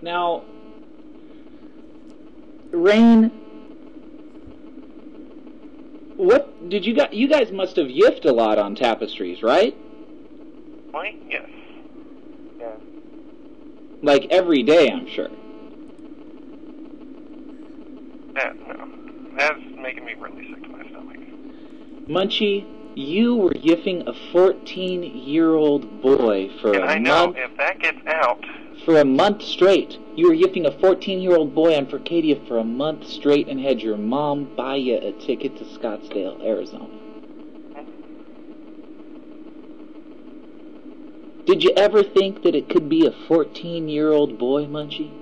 Now, Rain, what did you guys? You guys must have yiffed a lot on Tapestries, right? Why? Yes. Yeah. Like every day, I'm sure. No. That's making me really sick to my stomach. Munchie, you were yiffing a 14-year-old boy for And a I know, month. if that gets out... For a month straight. You were yiffing a 14-year-old boy on Furcadia for a month straight and had your mom buy you a ticket to Scottsdale, Arizona. Did you ever think that it could be a 14-year-old boy, Munchie?